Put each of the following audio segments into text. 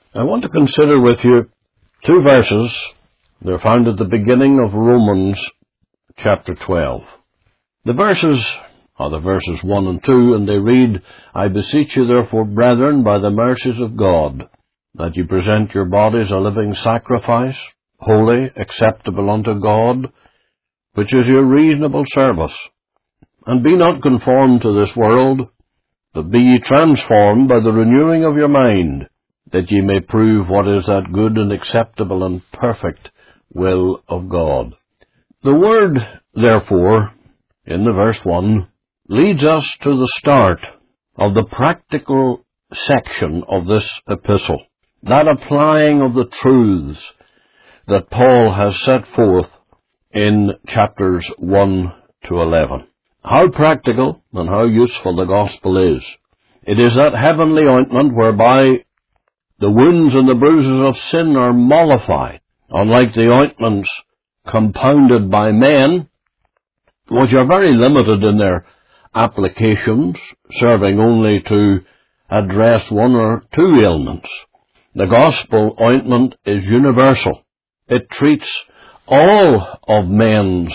I want to consider with you two verses. They're found at the beginning of Romans chapter 12. The verses are the verses 1 and 2, and they read, I beseech you therefore, brethren, by the mercies of God, that ye present your bodies a living sacrifice, holy, acceptable unto God, which is your reasonable service. And be not conformed to this world, but be ye transformed by the renewing of your mind, that ye may prove what is that good and acceptable and perfect will of God. The word, therefore, in the verse 1, leads us to the start of the practical section of this epistle, that applying of the truths that Paul has set forth in chapters 1 to 11. How practical and how useful the gospel is. It is that heavenly ointment whereby the wounds and the bruises of sin are mollified, unlike the ointments compounded by men, which are very limited in their applications, serving only to address one or two ailments. The gospel ointment is universal. It treats all of men's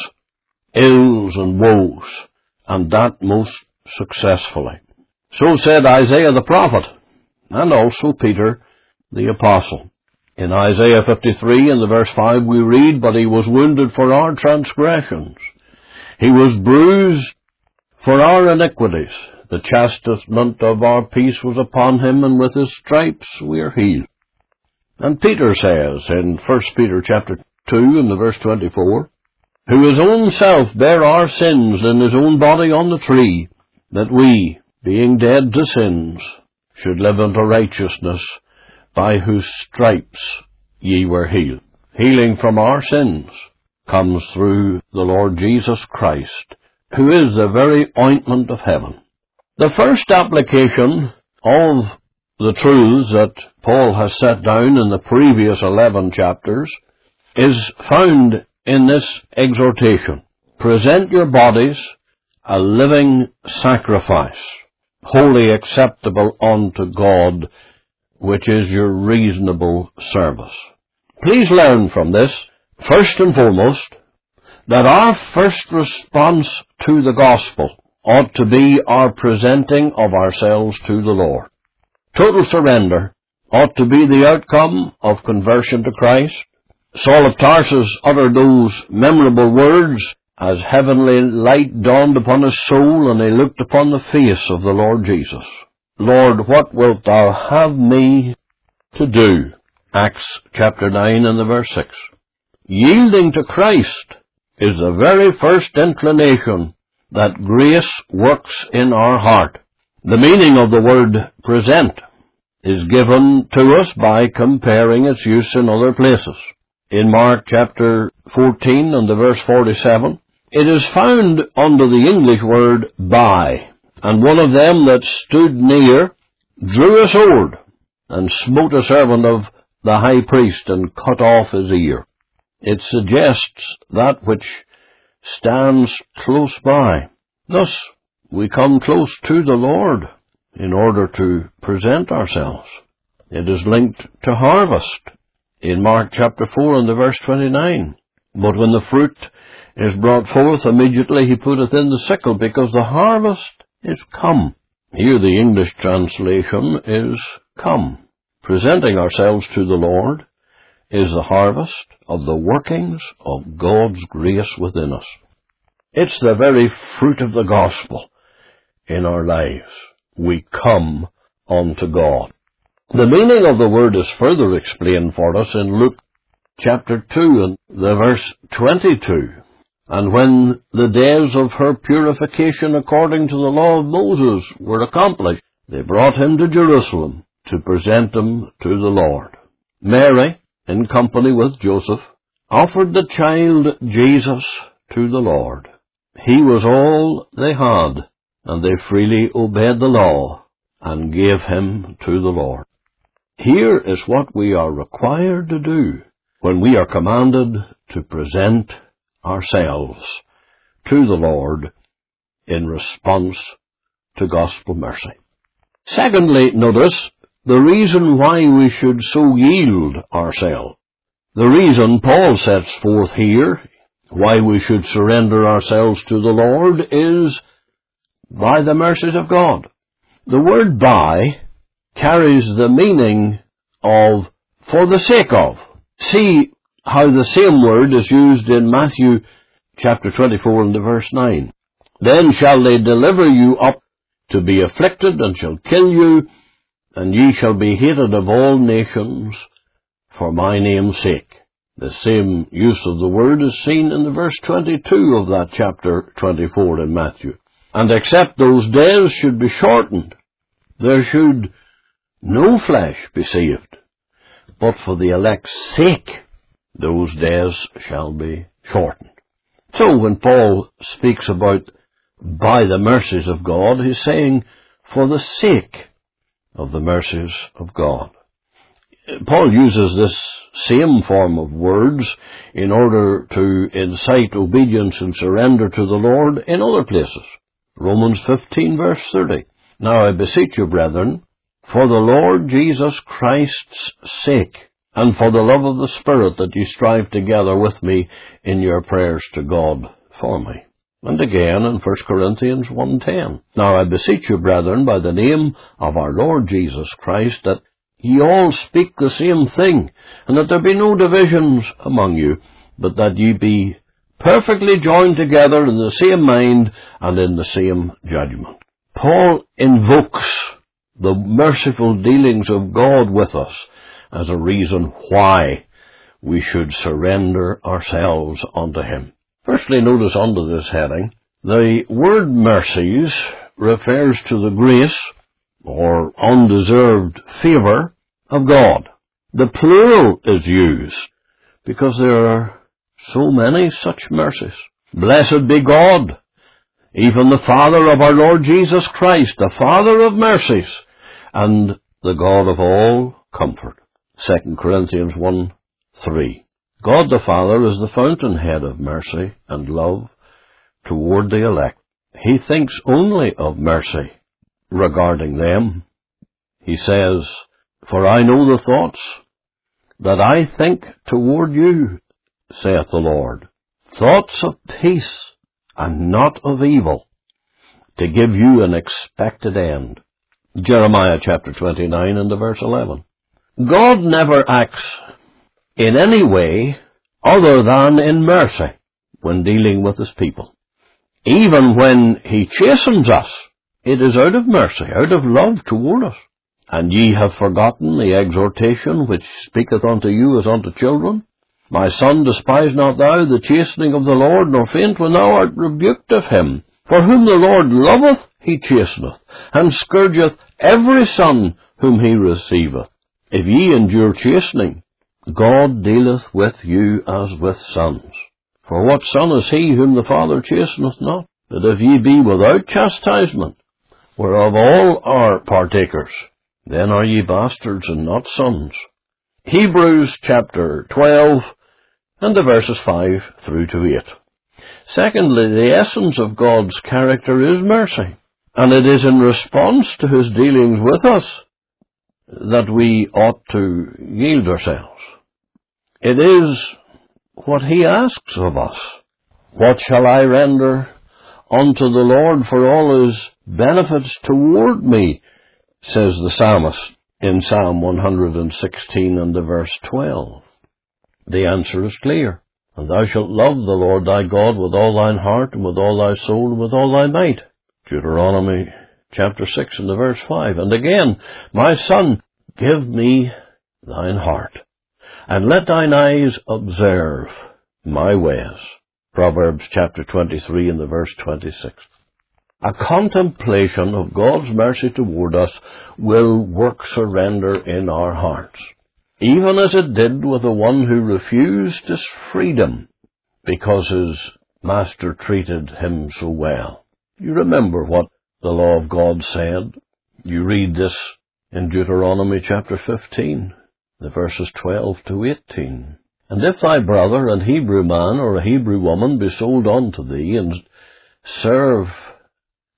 ills and woes, and that most successfully. So said Isaiah the prophet, and also Peter the apostle. In Isaiah 53, in the verse 5, we read, But he was wounded for our transgressions. He was bruised for our iniquities. The chastisement of our peace was upon him, and with his stripes we are healed. And Peter says in 1 Peter chapter 2, in the verse 24, Who his own self bare our sins in his own body on the tree, that we, being dead to sins, should live unto righteousness, by whose stripes ye were healed. Healing from our sins comes through the Lord Jesus Christ, who is the very ointment of heaven. The first application of the truths that Paul has set down in the previous 11 chapters is found in this exhortation. Present your bodies a living sacrifice, wholly acceptable unto God, which is your reasonable service. Please learn from this, first and foremost, that our first response to the gospel ought to be our presenting of ourselves to the Lord. Total surrender ought to be the outcome of conversion to Christ. Saul of Tarsus uttered those memorable words as heavenly light dawned upon his soul, and he looked upon the face of the Lord Jesus. Lord, what wilt thou have me to do? Acts chapter 9 and the verse 6. Yielding to Christ is the very first inclination that grace works in our heart. The meaning of the word present is given to us by comparing its use in other places. In Mark chapter 14 and the verse 47, it is found under the English word by, and one of them that stood near drew a sword and smote a servant of the high priest and cut off his ear. It suggests that which stands close by. Thus, we come close to the Lord in order to present ourselves. It is linked to harvest in Mark chapter 4 and the verse 29. But when the fruit is brought forth, immediately he putteth in the sickle, because the harvest is come. Here the English translation is come. Presenting ourselves to the Lord is the harvest of the workings of God's grace within us. It's the very fruit of the gospel in our lives. We come unto God. The meaning of the word is further explained for us in Luke chapter 2 and the verse 22. And when the days of her purification according to the law of Moses were accomplished, they brought him to Jerusalem to present him to the Lord. Mary, in company with Joseph, offered the child Jesus to the Lord. He was all they had, and they freely obeyed the law and gave him to the Lord. Here is what we are required to do when we are commanded to present ourselves to the Lord in response to gospel mercy. Secondly, notice the reason why we should so yield ourselves. The reason Paul sets forth here, why we should surrender ourselves to the Lord, is by the mercies of God. The word by carries the meaning of for the sake of. See how the same word is used in Matthew chapter 24 and verse 9. Then shall they deliver you up to be afflicted, and shall kill you, and ye shall be hated of all nations for my name's sake. The same use of the word is seen in the verse 22 of that chapter 24 in Matthew. And except those days should be shortened, there should no flesh be saved. But for the elect's sake, those days shall be shortened. So when Paul speaks about by the mercies of God, he's saying for the sake of the mercies of God. Paul uses this same form of words in order to incite obedience and surrender to the Lord in other places. Romans 15 verse 30. Now I beseech you, brethren, for the Lord Jesus Christ's sake, and for the love of the Spirit, that ye strive together with me in your prayers to God for me. And again in 1 Corinthians 1:10. Now I beseech you, brethren, by the name of our Lord Jesus Christ, that ye all speak the same thing, and that there be no divisions among you, but that ye be perfectly joined together in the same mind and in the same judgment. Paul invokes the merciful dealings of God with us as a reason why we should surrender ourselves unto Him. Firstly, notice under this heading, the word mercies refers to the grace or undeserved favor of God. The plural is used because there are so many such mercies. Blessed be God, even the Father of our Lord Jesus Christ, the Father of mercies, and the God of all comfort. 2 Corinthians 1:3. God the Father is the fountainhead of mercy and love toward the elect. He thinks only of mercy regarding them. He says, for I know the thoughts that I think toward you, saith the Lord, thoughts of peace and not of evil, to give you an expected end. Jeremiah chapter 29 and verse 11. God never acts in any way other than in mercy when dealing with His people. Even when He chastens us, it is out of mercy, out of love toward us. And ye have forgotten the exhortation which speaketh unto you as unto children. My son, despise not thou the chastening of the Lord, nor faint when thou art rebuked of Him. For whom the Lord loveth, He chasteneth, and scourgeth every son whom He receiveth. If ye endure chastening, God dealeth with you as with sons. For what son is he whom the Father chasteneth not? But if ye be without chastisement, whereof all are partakers, then are ye bastards and not sons. Hebrews chapter 12 and the verses 5 through to 8. Secondly, the essence of God's character is mercy, and it is in response to His dealings with us that we ought to yield ourselves. It is what He asks of us. What shall I render unto the Lord for all His benefits toward me, says the psalmist in Psalm 116 and the verse 12. The answer is clear. And thou shalt love the Lord thy God with all thine heart, and with all thy soul, and with all thy might. Deuteronomy chapter 6 and the verse 5. And again, my son, give me thine heart, and let thine eyes observe my ways. Proverbs chapter 23 and the verse 26. A contemplation of God's mercy toward us will work surrender in our hearts, even as it did with the one who refused his freedom because his master treated him so well. You remember what the law of God said. You read this in Deuteronomy chapter 15, the verses 12 to 18. And if thy brother, an Hebrew man or a Hebrew woman, be sold unto thee, and serve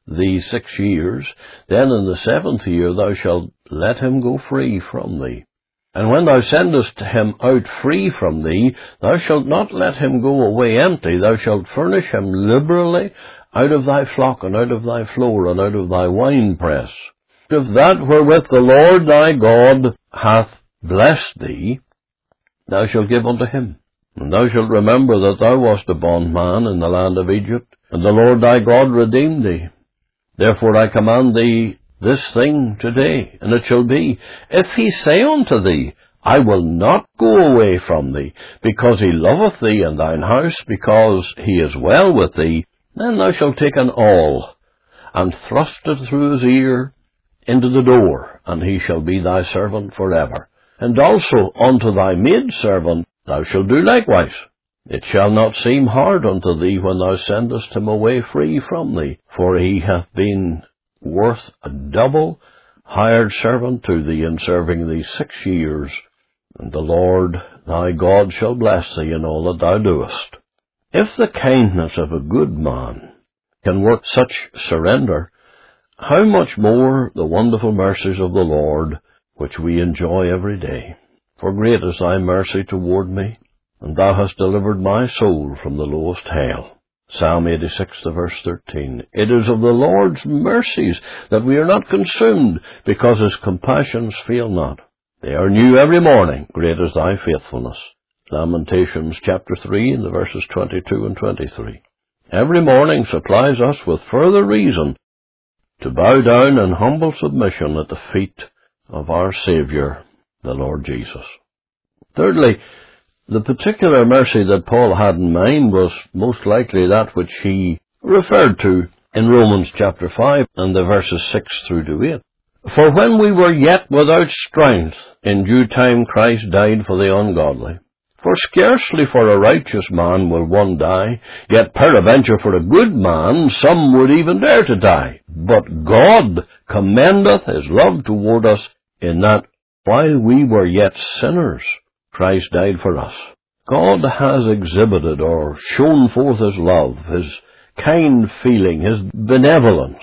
thee 6 years, then in the 7th year thou shalt let him go free from thee. And when thou sendest him out free from thee, thou shalt not let him go away empty. Thou shalt furnish him liberally out of thy flock, and out of thy floor, and out of thy winepress. If that wherewith the Lord thy God hath blessed thee, thou shalt give unto him. And thou shalt remember that thou wast a bondman in the land of Egypt, and the Lord thy God redeemed thee. Therefore I command thee this thing today, and it shall be, if he say unto thee, I will not go away from thee, because he loveth thee and thine house, because he is well with thee, then thou shalt take an awl, and thrust it through his ear into the door, and he shall be thy servant forever. And also unto thy maidservant thou shalt do likewise. It shall not seem hard unto thee when thou sendest him away free from thee, for he hath been worth a double hired servant to thee in serving thee 6 years, and the Lord thy God shall bless thee in all that thou doest. If the kindness of a good man can work such surrender, how much more the wonderful mercies of the Lord, which we enjoy every day. For great is thy mercy toward me, and thou hast delivered my soul from the lowest hell. Psalm 86, verse 13. It is of the Lord's mercies that we are not consumed, because his compassions fail not. They are new every morning. Great is thy faithfulness. Lamentations chapter 3 and the verses 22 and 23. Every morning supplies us with further reason to bow down in humble submission at the feet of our Saviour, the Lord Jesus. Thirdly, the particular mercy that Paul had in mind was most likely that which he referred to in Romans chapter 5 and the verses 6 through to 8. For when we were yet without strength, in due time Christ died for the ungodly. For scarcely for a righteous man will one die, yet peradventure for a good man some would even dare to die. But God commendeth his love toward us, in that while we were yet sinners, Christ died for us. God has exhibited or shown forth his love, his kind feeling, his benevolence,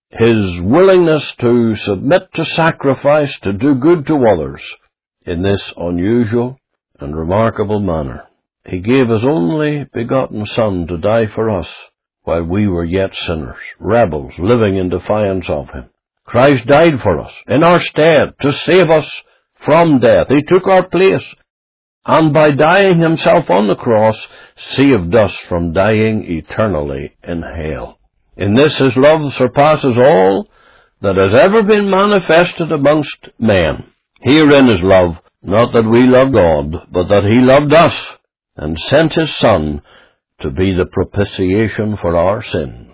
his willingness to submit to sacrifice, to do good to others, in this unusual and remarkable manner. He gave his only begotten Son to die for us while we were yet sinners, rebels, living in defiance of him. Christ died for us in our stead to save us from death. He took our place, and by dying himself on the cross, saved us from dying eternally in hell. In this his love surpasses all that has ever been manifested amongst men. Herein is love, not that we love God, but that he loved us, and sent his Son to be the propitiation for our sins.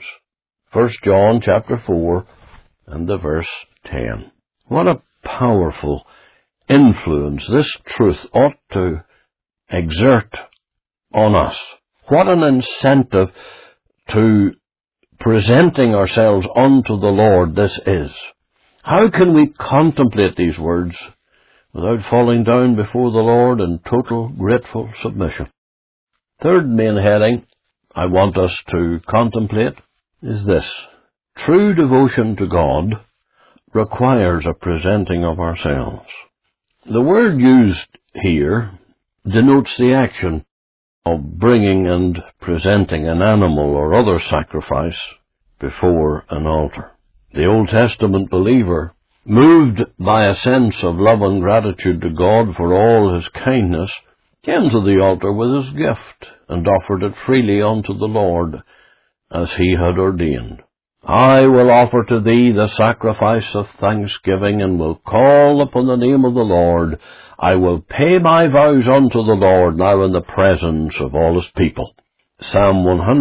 1 John chapter 4 and the verse 10. What a powerful influence this truth ought to exert on us. What an incentive to presenting ourselves unto the Lord this is. How can we contemplate these words without falling down before the Lord in total grateful submission? Third main heading I want us to contemplate is this. True devotion to God requires a presenting of ourselves. The word used here denotes the action of bringing and presenting an animal or other sacrifice before an altar. The Old Testament believer, moved by a sense of love and gratitude to God for all his kindness, came to the altar with his gift and offered it freely unto the Lord as he had ordained. I will offer to thee the sacrifice of thanksgiving, and will call upon the name of the Lord. I will pay my vows unto the Lord now in the presence of all his people. Psalm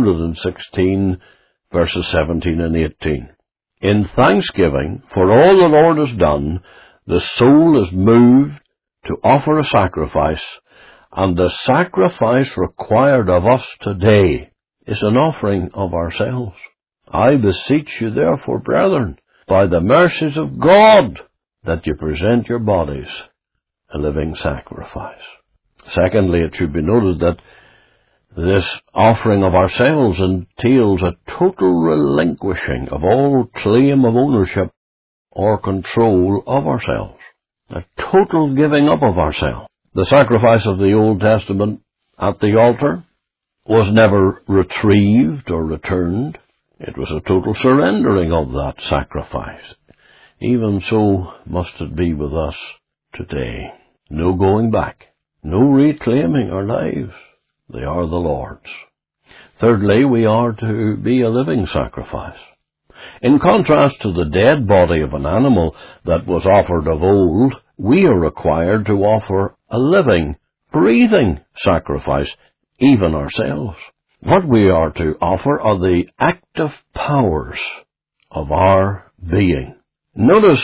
116, verses 17 and 18. In thanksgiving for all the Lord has done, the soul is moved to offer a sacrifice, and the sacrifice required of us today is an offering of ourselves. I beseech you therefore, brethren, by the mercies of God, that you present your bodies a living sacrifice. Secondly, it should be noted that This offering of ourselves entails a total relinquishing of all claim of ownership or control of ourselves. A total giving up of ourselves. The sacrifice of the Old Testament at the altar was never retrieved or returned. It was a total surrendering of that sacrifice. Even so must it be with us today. No going back. No reclaiming our lives. They are the Lord's. Thirdly, we are to be a living sacrifice. In contrast to the dead body of an animal that was offered of old, we are required to offer a living, breathing sacrifice, even ourselves. What we are to offer are the active powers of our being. Notice,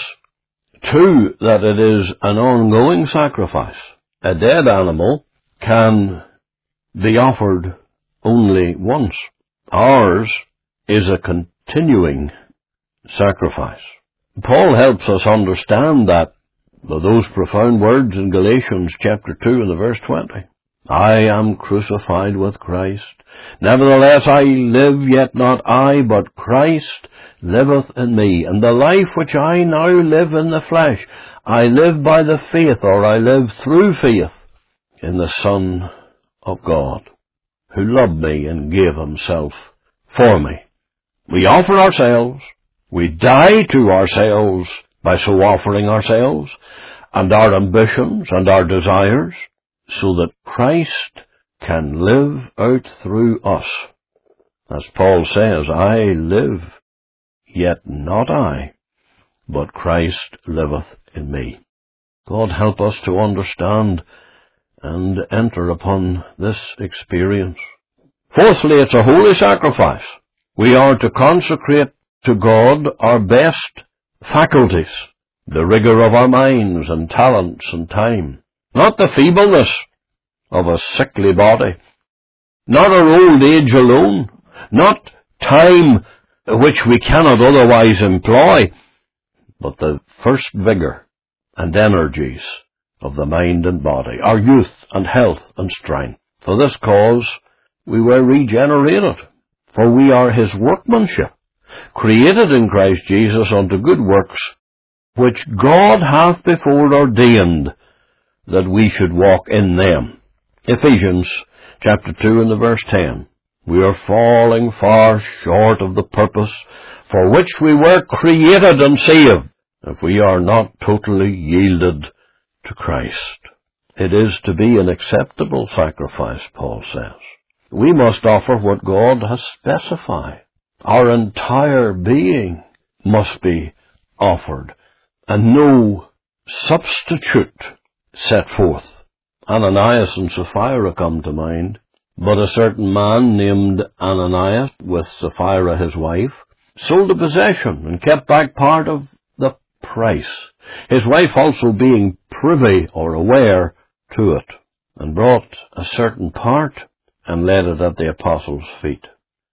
too, that it is an ongoing sacrifice. A dead animal can be offered only once. Ours is a continuing sacrifice. Paul helps us understand that with those profound words in Galatians chapter 2 and the verse 20. I am crucified with Christ. Nevertheless I live, yet not I, but Christ liveth in me. And the life which I now live in the flesh, I live by the faith, or I live through faith, in the Son of God, who loved me and gave himself for me. We offer ourselves. We die to ourselves by so offering ourselves and our ambitions and our desires, so that Christ can live out through us. As Paul says, I live, yet not I, but Christ liveth in me. God help us to understand and enter upon this experience. Fourthly, it's a holy sacrifice. We are to consecrate to God our best faculties, the rigor of our minds and talents and time. Not the feebleness of a sickly body, not our old age alone, not time which we cannot otherwise employ, but the first vigor and energies of the mind and body, our youth and health and strength. For this cause we were regenerated, for we are his workmanship, created in Christ Jesus unto good works, which God hath before ordained that we should walk in them. Ephesians chapter 2 and the verse 10. We are falling far short of the purpose for which we were created and saved, if we are not totally yielded to Christ. It is to be an acceptable sacrifice, Paul says. We must offer what God has specified. Our entire being must be offered, and no substitute set forth. Ananias and Sapphira come to mind, but a certain man named Ananias, with Sapphira his wife, sold a possession and kept back part of the price, his wife also being privy or aware to it, and brought a certain part and laid it at the apostles' feet.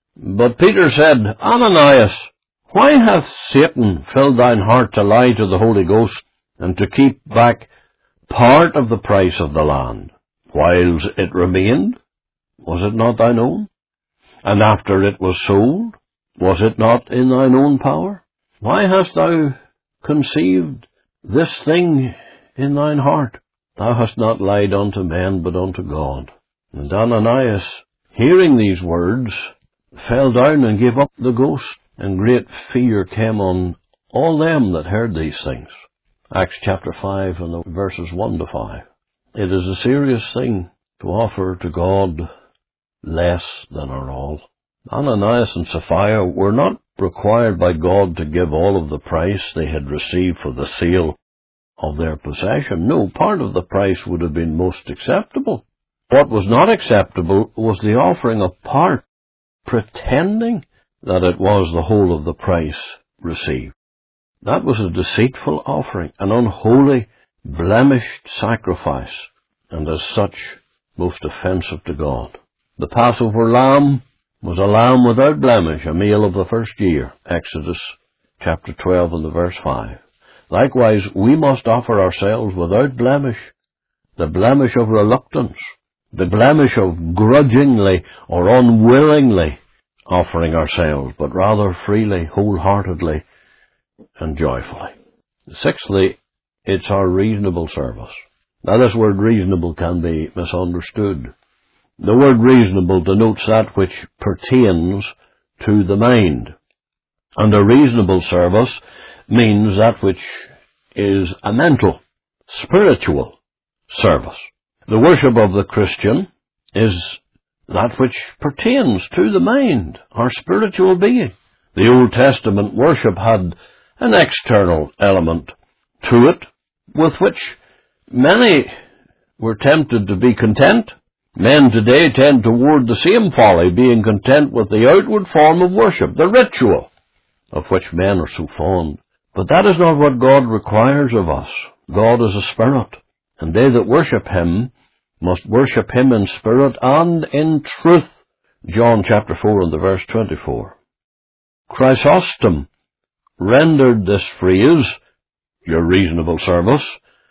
But Peter said, Ananias, why hath Satan filled thine heart to lie to the Holy Ghost, and to keep back part of the price of the land? Whiles it remained, was it not thine own? And after it was sold, was it not in thine own power? Why hast thou conceived this thing in thine heart? Thou hast not lied unto men, but unto God. And Ananias, hearing these words, fell down and gave up the ghost, and great fear came on all them that heard these things. Acts chapter 5 and the verses 1 to 5. It is a serious thing to offer to God less than our all. Ananias and Sapphira were not required by God to give all of the price they had received for the sale of their possession. No, part of the price would have been most acceptable. What was not acceptable was the offering of part, pretending that it was the whole of the price received. That was a deceitful offering, an unholy, blemished sacrifice, and as such, most offensive to God. The Passover lamb was a lamb without blemish, a male of the first year. Exodus chapter 12 and the verse 5. Likewise, we must offer ourselves without blemish, the blemish of reluctance, the blemish of grudgingly or unwillingly offering ourselves, but rather freely, wholeheartedly, and joyfully. Sixthly, it's our reasonable service. Now, this word reasonable can be misunderstood. The word reasonable denotes that which pertains to the mind. And a reasonable service means that which is a mental, spiritual service. The worship of the Christian is that which pertains to the mind, our spiritual being. The Old Testament worship had an external element to it, with which many were tempted to be content. Men today tend toward the same folly, being content with the outward form of worship, the ritual, of which men are so fond. But that is not what God requires of us. God is a spirit, and they that worship him must worship him in spirit and in truth. John chapter 4 and the verse 24. Chrysostom rendered this phrase, your reasonable service,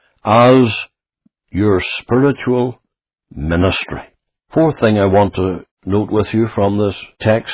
as your spiritual ministry. Fourth thing I want to note with you from this text,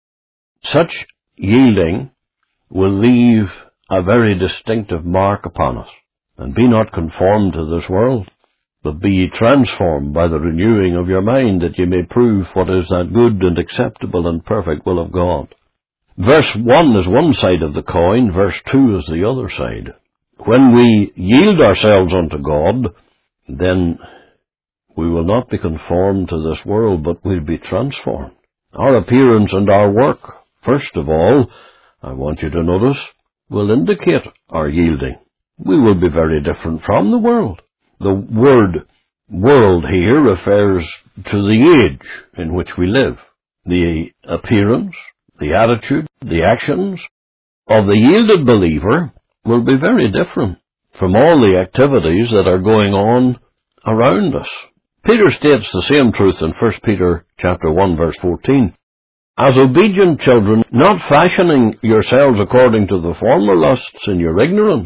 such yielding will leave a very distinctive mark upon us. And be not conformed to this world, but be ye transformed by the renewing of your mind, that ye may prove what is that good and acceptable and perfect will of God. Verse 1 is one side of the coin, verse 2 is the other side. When we yield ourselves unto God, then we will not be conformed to this world, but we'll be transformed. Our appearance and our work, first of all, I want you to notice, will indicate our yielding. We will be very different from the world. The word world here refers to the age in which we live. The appearance, the attitude, the actions of the yielded believer will be very different from all the activities that are going on around us. Peter states the same truth in 1 Peter chapter 1 verse 14. As obedient children, not fashioning yourselves according to the former lusts in your ignorance.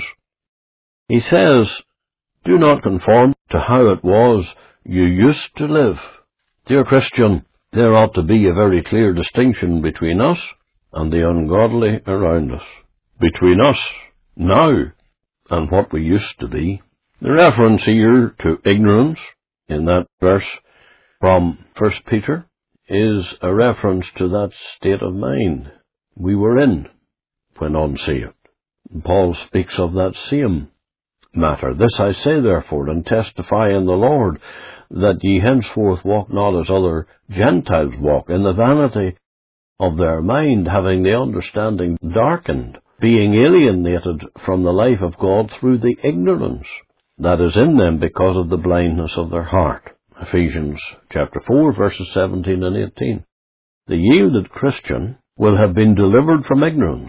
He says, do not conform to how it was you used to live. Dear Christian, there ought to be a very clear distinction between us and the ungodly around us. Between us now and what we used to be. The reference here to ignorance in that verse from 1 Peter is a reference to that state of mind we were in when unsaved. Paul speaks of that same matter. This I say therefore, and testify in the Lord, that ye henceforth walk not as other Gentiles walk, in the vanity of their mind, having the understanding darkened, being alienated from the life of God through the ignorance that is in them because of the blindness of their heart. Ephesians chapter 4, verses 17 and 18. The yielded Christian will have been delivered from ignorance,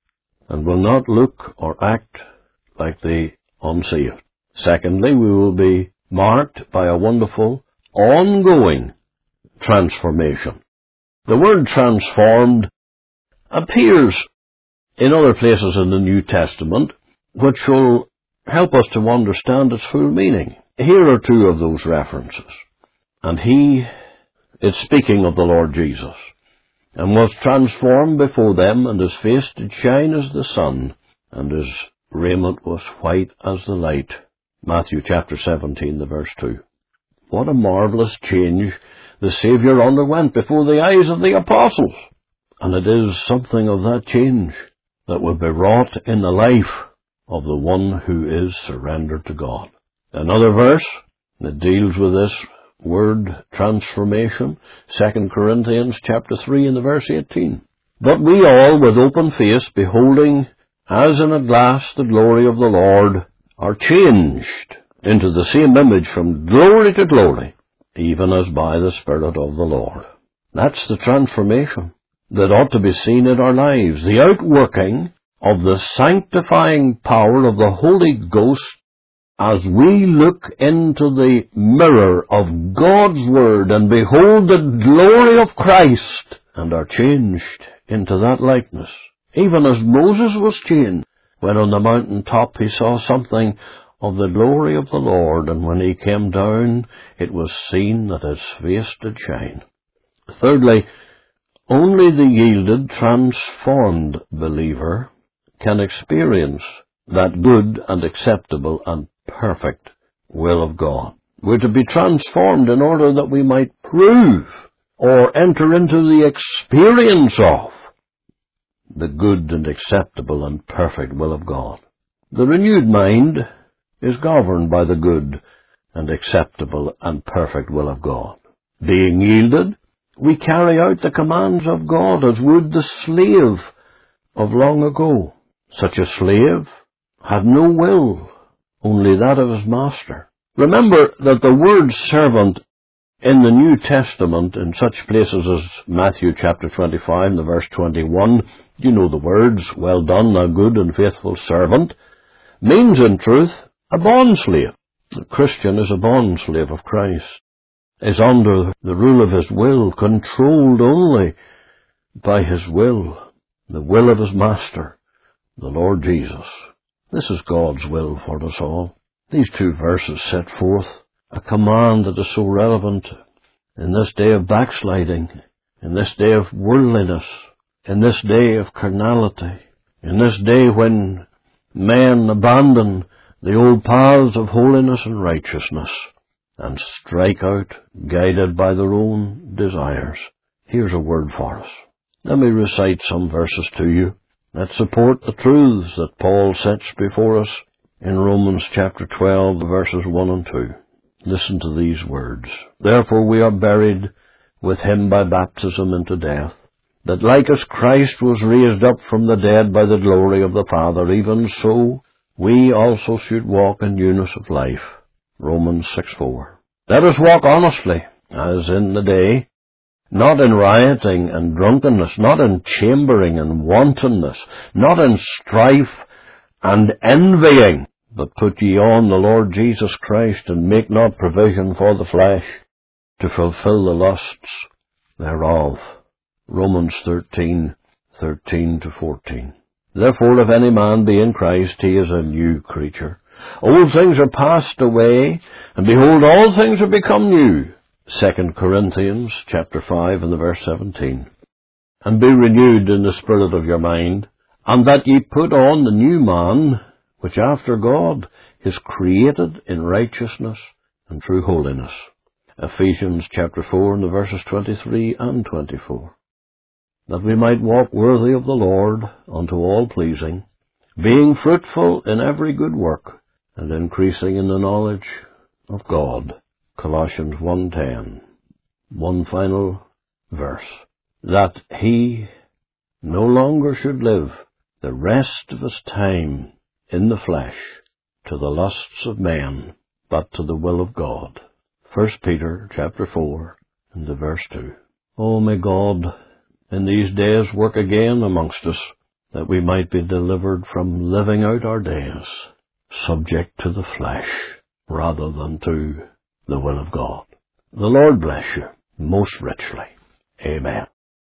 and will not look or act like the unsaved. Secondly, we will be marked by a wonderful, ongoing transformation. The word transformed appears in other places in the New Testament, which will help us to understand its full meaning. Here are two of those references. And he is speaking of the Lord Jesus, and was transformed before them, and his face did shine as the sun, and his raiment was white as the light. Matthew chapter 17, the verse 2. What a marvelous change the Saviour underwent before the eyes of the apostles. And it is something of that change that will be wrought in the life of the one who is surrendered to God. Another verse that deals with this word transformation, 2 Corinthians chapter 3 and the verse 18. But we all, with open face, beholding as in a glass the glory of the Lord, are changed into the same image from glory to glory, even as by the Spirit of the Lord. That's the transformation that ought to be seen in our lives, the outworking of the sanctifying power of the Holy Ghost as we look into the mirror of God's Word and behold the glory of Christ, and are changed into that likeness, even as Moses was changed when on the mountain top he saw something of the glory of the Lord, and when he came down, it was seen that his face did shine. Thirdly, only the yielded, transformed believer can experience that good and acceptable and perfect will of God. We're to be transformed in order that we might prove or enter into the experience of the good and acceptable and perfect will of God. The renewed mind is governed by the good and acceptable and perfect will of God. Being yielded, we carry out the commands of God as would the slave of long ago. Such a slave had no will, only that of his master. Remember that the word servant in the New Testament, in such places as Matthew chapter 25 and the verse 21, you know the words, "Well done, thou good and faithful servant," means in truth a bondslave. The Christian is a bondslave of Christ, is under the rule of his will, controlled only by his will, the will of his master, the Lord Jesus. This is God's will for us all. These two verses set forth a command that is so relevant in this day of backsliding, in this day of worldliness, in this day of carnality, in this day when men abandon the old paths of holiness and righteousness and strike out, guided by their own desires. Here's a word for us. Let me recite some verses to you that support the truths that Paul sets before us in Romans chapter 12, verses 1 and 2. Listen to these words. "Therefore we are buried with him by baptism into death, that like as Christ was raised up from the dead by the glory of the Father, even so we also should walk in newness of life." Romans 6:4. "Let us walk honestly, as in the day, not in rioting and drunkenness, not in chambering and wantonness, not in strife and envying, but put ye on the Lord Jesus Christ, and make not provision for the flesh to fulfill the lusts thereof." Romans 13:13-14. "Therefore, if any man be in Christ, he is a new creature. Old things are passed away, and behold, all things are become new." 2 Corinthians chapter 5 and the verse 17. "And be renewed in the spirit of your mind, and that ye put on the new man, which after God is created in righteousness and true holiness." Ephesians chapter 4 and the verses 23 and 24. "That we might walk worthy of the Lord unto all pleasing, being fruitful in every good work, and increasing in the knowledge of God." Colossians 1:10. One final verse. "That he no longer should live the rest of his time in the flesh to the lusts of men, but to the will of God." 1 Peter chapter 4 and the verse 2. Oh, may God in these days work again amongst us, that we might be delivered from living out our days subject to the flesh rather than to the will of God. The Lord bless you most richly. Amen.